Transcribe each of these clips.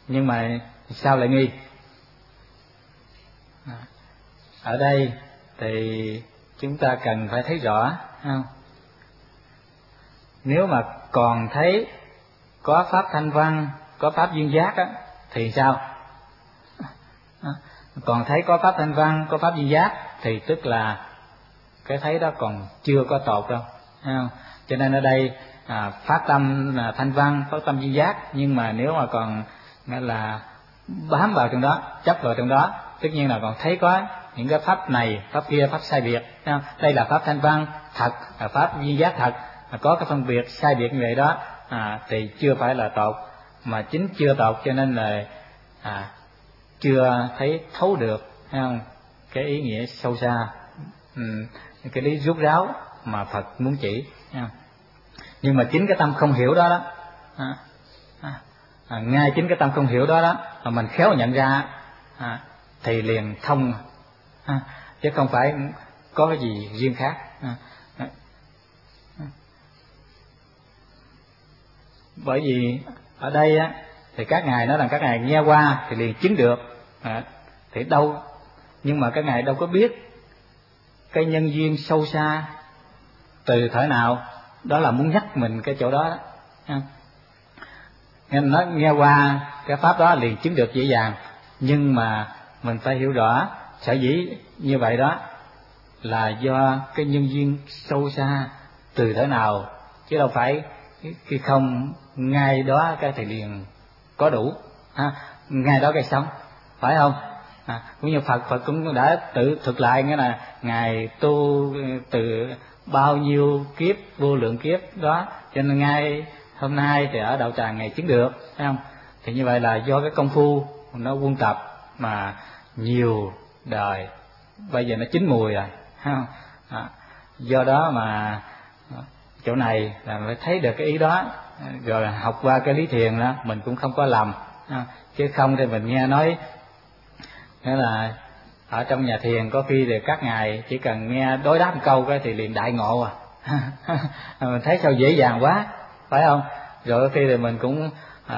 Nhưng mà sao lại nghi? Ở đây thì chúng ta cần phải thấy rõ, không? Nếu mà còn thấy có pháp thanh văn, có pháp duyên giác á, thì sao? Còn thấy có pháp thanh văn, có pháp duyên giác thì tức là cái thấy đó còn chưa có tột đâu, không? Cho nên ở đây phát tâm là thanh văn, phát tâm duyên giác, nhưng mà nếu mà còn là bám vào trong đó, chấp vào trong đó, tất nhiên là còn thấy có những cái pháp này, pháp kia, pháp sai biệt. Đây là pháp thanh văn thật, là pháp duyên giác thật, có cái phân biệt sai biệt như vậy đó, thì chưa phải là tột, mà chính chưa tột cho nên là chưa thấy thấu được, thấy không? Cái ý nghĩa sâu xa, cái lý rút ráo mà Phật muốn chỉ. Nhưng mà chính cái tâm không hiểu đó đó, ngay chính cái tâm không hiểu đó đó mà mình khéo nhận ra thì liền thông, chứ không phải có cái gì riêng khác. Bởi vì ở đây á thì các ngài nói rằng các ngài nghe qua thì liền chứng được, thì đâu, nhưng mà các ngài đâu có biết cái nhân duyên sâu xa từ thời nào, đó là muốn nhắc mình cái chỗ đó. Nên nó nghe qua cái pháp đó liền chứng được dễ dàng, nhưng mà mình phải hiểu rõ sở dĩ như vậy đó là do cái nhân duyên sâu xa từ thời nào, chứ đâu phải khi không ngay đó cái thì liền có đủ, ngay đó cái sống, phải không? Cũng như Phật cũng đã tự thực lại, nghĩa là ngài tu từ bao nhiêu kiếp, vô lượng kiếp đó, cho nên ngay hôm nay thì ở đạo tràng ngài chứng được, phải không? Thì như vậy là do cái công phu nó quân tập mà nhiều đời, bây giờ nó chín mùi rồi, phải không? Do đó mà chỗ này là phải thấy được cái ý đó, rồi học qua cái lý thiền đó mình cũng không có lầm, chứ không thì mình nghe nói nghĩa là ở trong nhà thiền có khi thì các ngài chỉ cần nghe đối đáp một câu cái thì liền đại ngộ mình thấy sao dễ dàng quá, phải không? Rồi có khi thì mình cũng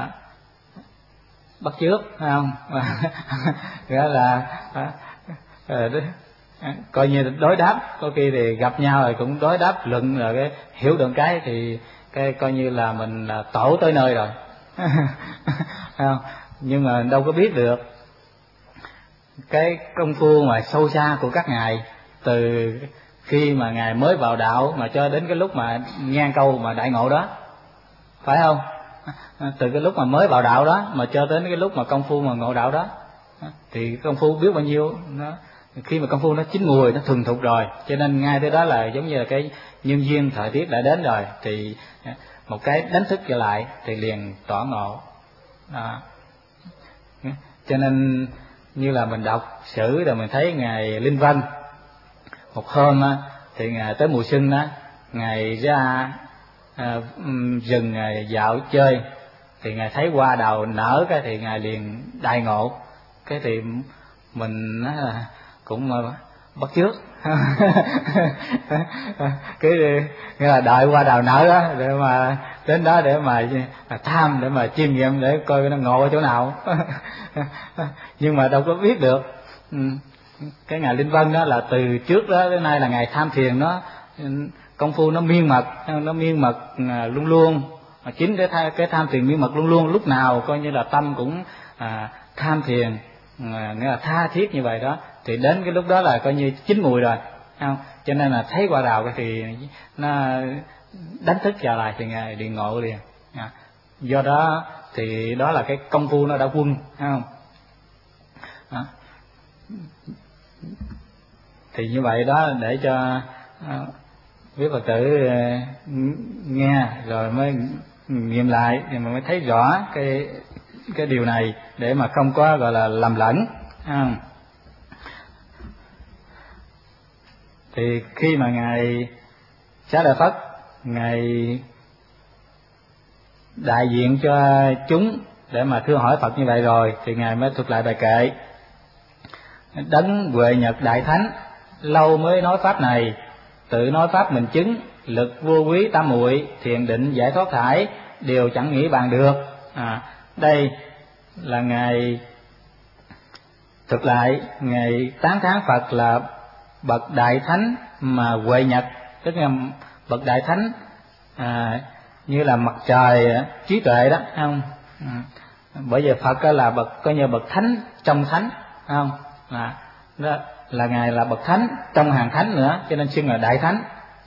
bắt chước, phải không? Nghĩa là coi như đối đáp, có khi thì gặp nhau rồi cũng đối đáp luận, rồi cái hiểu được cái thì cái coi như là mình là tổ tới nơi rồi. Không? Nhưng mà đâu có biết được cái công phu mà sâu xa của các ngài từ khi mà ngài mới vào đạo mà cho đến cái lúc mà nghe câu mà đại ngộ đó, phải không? Từ cái lúc mà mới vào đạo đó mà cho đến cái lúc mà công phu mà ngộ đạo đó, thì công phu biết bao nhiêu nó, khi mà công phu nó chín mùi, nó thuần thục rồi, cho nên ngay tới đó là giống như là cái nhân duyên thời tiết đã đến rồi, thì một cái đánh thức trở lại thì liền tỏ ngộ. Cho nên như là mình đọc sử rồi mình thấy ngài Linh Vân một hôm thì ngài tới mùa xuân đó, ngài ra rừng ngài dạo chơi, thì ngài thấy hoa đào nở cái thì ngài liền đại ngộ, cái thì mình cũng bắt chước cái nghĩa là đợi hoa đào nở đó để mà đến đó để mà tham, để mà chiêm nghiệm để coi nó ngộ ở chỗ nào. Nhưng mà đâu có biết được. Cái ngài Linh Vân đó là từ trước đó đến nay là ngài tham thiền, nó công phu nó miên mật luôn luôn, chính cái tham thiền miên mật luôn luôn, lúc nào coi như là tâm cũng tham thiền, nghĩa là tha thiết như vậy đó, thì đến cái lúc đó là coi như chín mùi rồi, không? Cho nên là thấy hoa đào thì nó đánh thức trở lại thì ngài liền ngộ liền. Do đó thì đó là cái công phu nó đã quân, không? Thì như vậy đó để cho quý Phật tử nghe rồi mới nghiệm lại thì mình mới thấy rõ cái điều này để mà không có gọi là lầm lẫn. Thì khi mà ngài Xá Lợi Phất ngài đại diện cho chúng để mà thưa hỏi Phật như vậy rồi, thì ngài mới thuật lại bài kệ: Đấng Huệ Nhật Đại Thánh, lâu mới nói pháp này, tự nói pháp mình chứng, lực vô quý tam muội, thiền định giải thoát thải, đều chẳng nghĩ bàn được. Đây là ngài thực lại ngài tán thán Phật là bậc đại thánh mà huệ nhật, tức là bậc đại thánh như là mặt trời trí tuệ đó, không? Bởi vì Phật là bậc coi như bậc thánh trong thánh, không? Đó là ngài là bậc thánh trong hàng thánh nữa, cho nên xưng là đại thánh.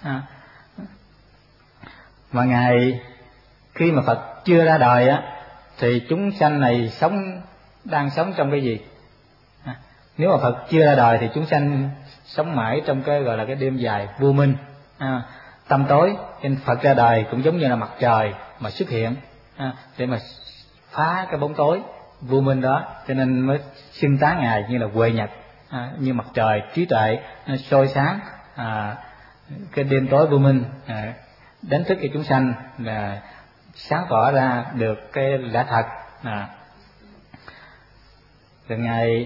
Mà ngài khi mà Phật chưa ra đời thì chúng sanh này đang sống trong cái gì? Nếu mà Phật chưa ra đời thì chúng sanh sống mãi trong cái gọi là cái đêm dài vô minh, tâm tối. Nên Phật ra đời cũng giống như là mặt trời mà xuất hiện để mà phá cái bóng tối vô minh đó, cho nên mới xưng tán ngài như là huệ nhật, như mặt trời trí tuệ nó soi sáng cái đêm tối vô minh, đánh thức cho chúng sanh là sáng tỏ ra được cái lẽ thật. Rồi ngài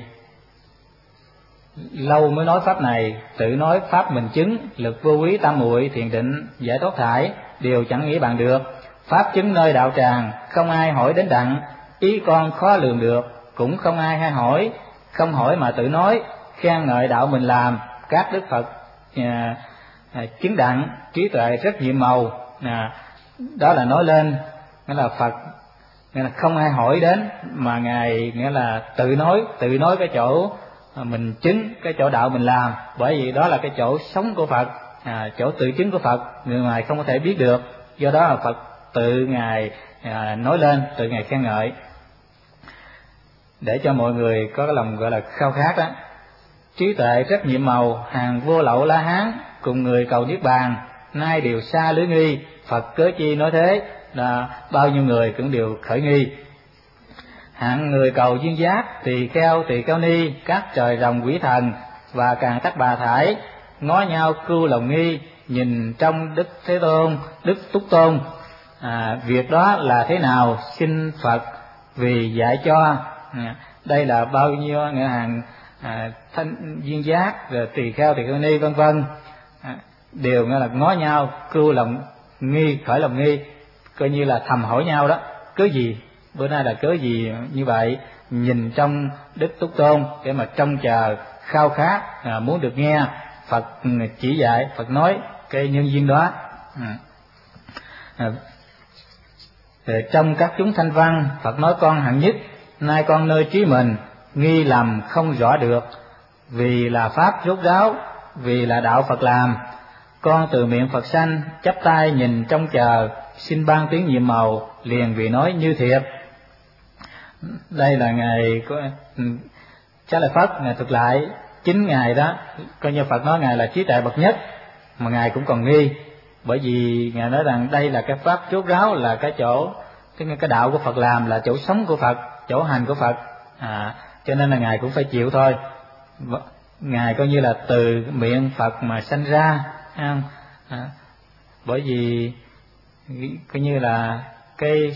lâu mới nói pháp này, tự nói pháp mình chứng, lực vô quý tam muội thiền định giải thoát thải, đều chẳng nghĩ bàn được. Pháp chứng nơi đạo tràng, không ai hỏi đến đặng, ý con khó lường được, cũng không ai hay hỏi, không hỏi mà tự nói, khen ngợi đạo mình làm. Các đức Phật chứng đặng, trí tuệ rất nhiệm màu. Đó là nói lên, nghĩa là Phật nghĩa là không ai hỏi đến, mà ngài nghĩa là tự nói cái chỗ mình chứng, cái chỗ đạo mình làm. Bởi vì đó là cái chỗ sống của Phật, chỗ tự chứng của Phật, người ngoài không có thể biết được. Do đó là Phật tự ngài nói lên, tự ngài khen ngợi, để cho mọi người có cái lòng gọi là khao khát đó. Trí tuệ rất nhiệm màu, hàng vô lậu La Hán, cùng người cầu niết bàn, nay đều xa lưới nghi. Phật cớ chi nói thế, là bao nhiêu người cũng đều khởi nghi. Hạng người cầu duyên giác, tỳ kheo ni, các trời rồng quỷ thần và càng tắc bà thải, ngó nhau cưu lòng nghi, nhìn trong Đức Thế Tôn, Đức Túc Tôn. Việc đó là thế nào, xin Phật vì dạy cho. Đây là bao nhiêu nghĩa hàng thanh duyên giác, rồi tỳ kheo ni vân vân, đều nghĩa là ngó nhau cưu lòng nghi, khởi lòng nghi, coi như là thầm hỏi nhau đó, cớ gì bữa nay là cớ gì như vậy, nhìn trong Đức Túc Tôn để mà trông chờ khao khát muốn được nghe Phật chỉ dạy, Phật nói cái nhân duyên đó. Trong các chúng thanh văn, Phật nói con hạng nhất, nay con nơi trí mình nghi lầm không rõ được, vì là pháp rốt ráo, vì là đạo Phật làm. Con từ miệng Phật sanh, chắp tay nhìn trông chờ, xin ban tiếng nhiệm màu, liền vì nói như thiệt. Đây là ngài Xá Lợi Phất, ngài thực lại chính ngài đó, coi như Phật nói ngài là trí tuệ bậc nhất, mà ngài cũng còn nghi, bởi vì ngài nói rằng đây là cái pháp rốt ráo, là cái chỗ cái đạo của Phật làm, là chỗ sống của Phật, chỗ hành của Phật, cho nên là ngài cũng phải chịu thôi. Ngài coi như là từ miệng Phật mà sanh ra, bởi vì coi như là cái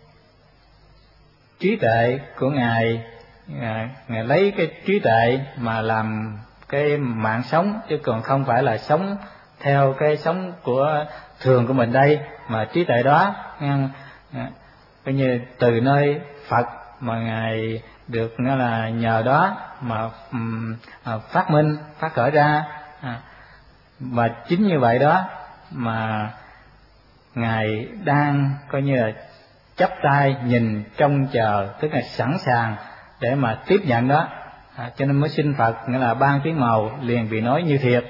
trí tuệ của ngài lấy cái trí tuệ mà làm cái mạng sống, chứ còn không phải là sống theo cái sống của thường của mình đây, mà trí tuệ đó coi như từ nơi Phật mà ngài được nghĩa là nhờ đó mà phát minh, phát khởi ra. Và chính như vậy đó mà ngài đang coi như là chắp tay nhìn trông chờ, tức là sẵn sàng để mà tiếp nhận đó, cho nên mới xin Phật nghĩa là ban tiếng màu, liền vì nói như thiệt.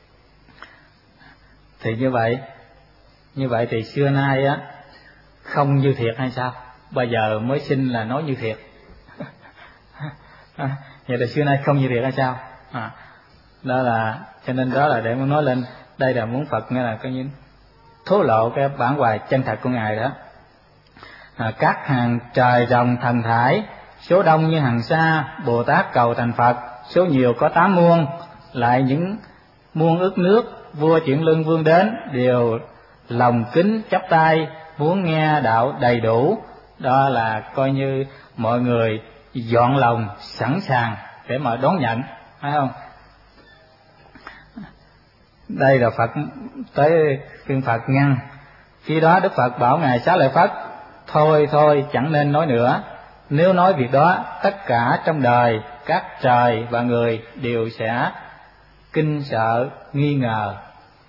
Thì như vậy thì xưa nay không như thiệt hay sao? Bây giờ mới xin là nói như thiệt. Vậy là xưa nay không như thiệt hay sao? Đó là cho nên đó là để muốn nói lên, đây là muốn Phật nghĩa là coi như thố lộ cái bản hoài chân thật của ngài đó. Các hàng trời rồng thần thải, số đông như hàng xa, Bồ Tát cầu thành Phật, số nhiều có 8 muôn, lại những muôn ức nước, vua chuyển lưng vương đến, đều lòng kính chắp tay, muốn nghe đạo đầy đủ. Đó là coi như mọi người dọn lòng sẵn sàng để mà đón nhận, phải không? Đây là Phật tới phiên Phật ngăn. Khi đó Đức Phật bảo ngài Xá Lợi Phất, thôi chẳng nên nói nữa, nếu nói việc đó, tất cả trong đời các trời và người đều sẽ kinh sợ nghi ngờ.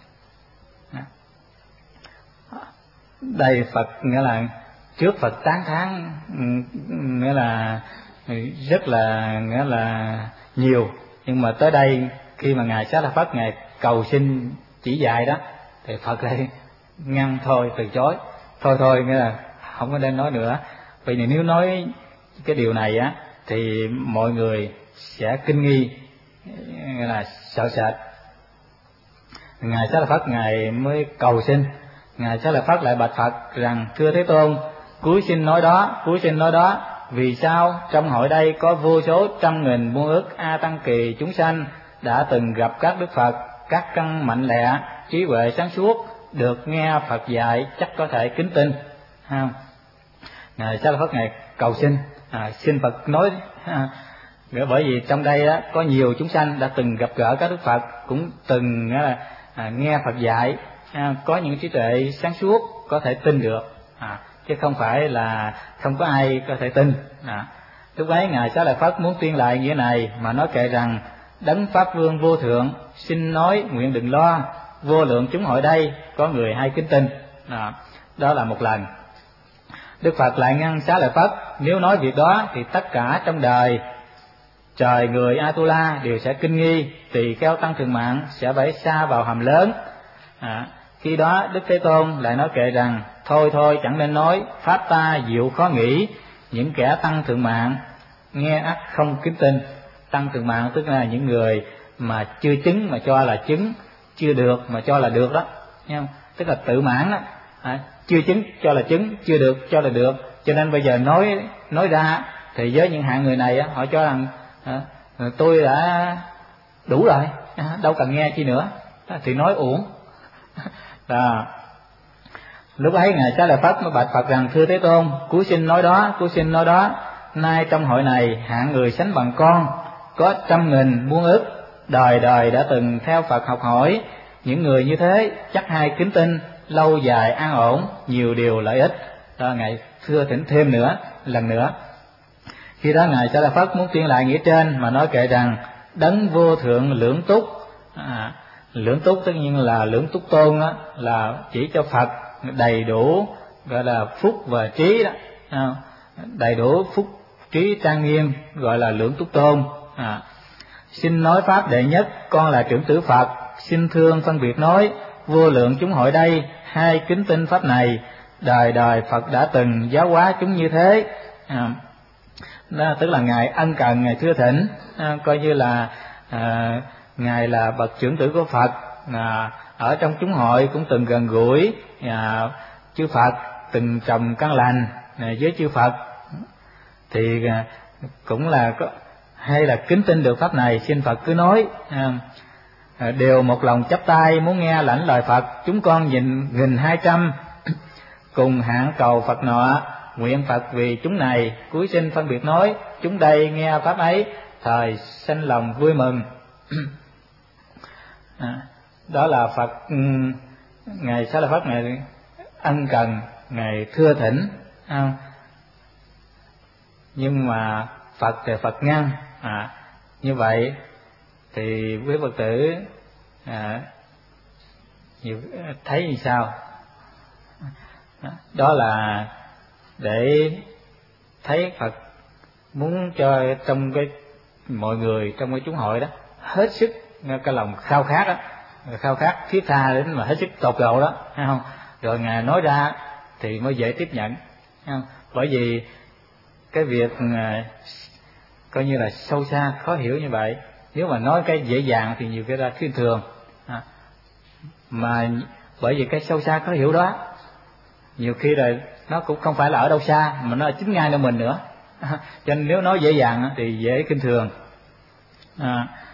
Đây Phật nghĩa là trước Phật tán thán, nghĩa là rất là nghĩa là nhiều, nhưng mà tới đây khi mà ngài Xá Lợi Phất ngài cầu xin chỉ dạy đó thì Phật lại ngăn thôi, từ chối, thôi nghĩa là không có nên nói nữa. Vì nếu nói cái điều này á thì mọi người sẽ kinh nghi, nghĩa là sợ sệt. Ngài Xá Lợi Phất ngài mới cầu xin. Ngài Xá Lợi Phất lại bạch Phật rằng: thưa Thế Tôn, cúi xin nói đó, vì sao trong hội đây có vô số trăm nghìn muôn ức a tăng kỳ chúng sanh đã từng gặp các Đức Phật, các căn mạnh lẹ, trí huệ sáng suốt, được nghe Phật dạy, chắc có thể kính tin. Ngài Xá Lợi Phất ngài cầu xin, xin Phật nói, bởi vì trong đây á, có nhiều chúng sanh đã từng gặp gỡ các Đức Phật, cũng từng nghe Phật dạy, có những trí tuệ sáng suốt có thể tin được, chứ không phải là không có ai có thể tin. Lúc ấy ngài Xá Lợi Phất muốn tuyên lại nghĩa này mà nói kệ rằng: đấng Pháp Vương vô thượng, xin nói nguyện đừng lo, vô lượng chúng hội đây có người hay kính tin. Đó là một lần. Đức Phật lại ngăn Xá Lợi Phất: nếu nói việc đó thì tất cả trong đời trời người Atula đều sẽ kinh nghi, tỳ kheo tăng thượng mạng sẽ phải sa vào hầm lớn. Khi đó Đức Thế Tôn lại nói kệ rằng: thôi chẳng nên nói, pháp ta diệu khó nghĩ, những kẻ tăng thượng mạng nghe ắt không kính tin. Tăng thượng mạng tức là những người mà chưa chứng mà cho là chứng, chưa được mà cho là được đó, nghe không? Tức là tự mãn đó, chưa chứng cho là chứng, chưa được cho là được. Cho nên bây giờ nói ra thì với những hạng người này họ cho rằng tôi đã đủ rồi, đâu cần nghe chi nữa, thì nói uổng. Lúc ấy ngài Xá Lợi Phất mới bạch Phật rằng: thưa Thế Tôn, cúi xin nói đó, nay trong hội này hạng người sánh bằng con có trăm nghìn muôn ức, đời đời đã từng theo Phật học hỏi, những người như thế chắc hay kính tin, lâu dài an ổn, nhiều điều lợi ích. Ngài thưa thỉnh thêm lần nữa. Khi đó ngài Xá Lợi Phất muốn tuyên lại nghĩa trên mà nói kệ rằng: đấng vô thượng lưỡng túc. Lưỡng túc tất nhiên là lưỡng túc tôn đó, là chỉ cho Phật đầy đủ gọi là phúc và trí đó, đầy đủ phúc trí trang nghiêm gọi là lưỡng túc tôn. Xin nói pháp đệ nhất, con là trưởng tử Phật, xin thương phân biệt nói, vô lượng chúng hội đây hay kính tin pháp này, đời đời Phật đã từng giáo hóa chúng như thế. Đó, tức là ngài ân cần, ngài thưa thỉnh, coi như là ngài là bậc trưởng tử của Phật, ở trong chúng hội cũng từng gần gũi chư Phật, từng trồng căn lành với chư Phật, thì cũng là hay là kính tin được pháp này, xin Phật cứ nói. Đều một lòng chắp tay muốn nghe lãnh lời Phật, chúng con nhìn 1200 cùng hạng cầu Phật nọ, nguyện Phật vì chúng này cúi xin phân biệt nói, chúng đây nghe pháp ấy thời sanh lòng vui mừng. Đó là Phật, ngài Xá Lợi Phất ngài ân cần, ngài thưa thỉnh, nhưng mà Phật thì Phật ngăn. Như vậy thì quý Phật tử thấy như sao? Đó là để thấy Phật muốn cho trong cái mọi người trong cái chúng hội đó hết sức cái lòng khao khát đó, khao khát thiết tha đến mà hết sức tột độ đó, thấy không? Rồi ngài nói ra thì mới dễ tiếp nhận, thấy không? Bởi vì cái việc coi như là sâu xa khó hiểu như vậy, nếu mà nói cái dễ dàng thì nhiều cái ra khinh thường, mà bởi vì cái sâu xa khó hiểu đó nhiều khi là nó cũng không phải là ở đâu xa mà nó là chính ngay nơi mình nữa. Cho nên nếu nói dễ dàng thì dễ khinh thường.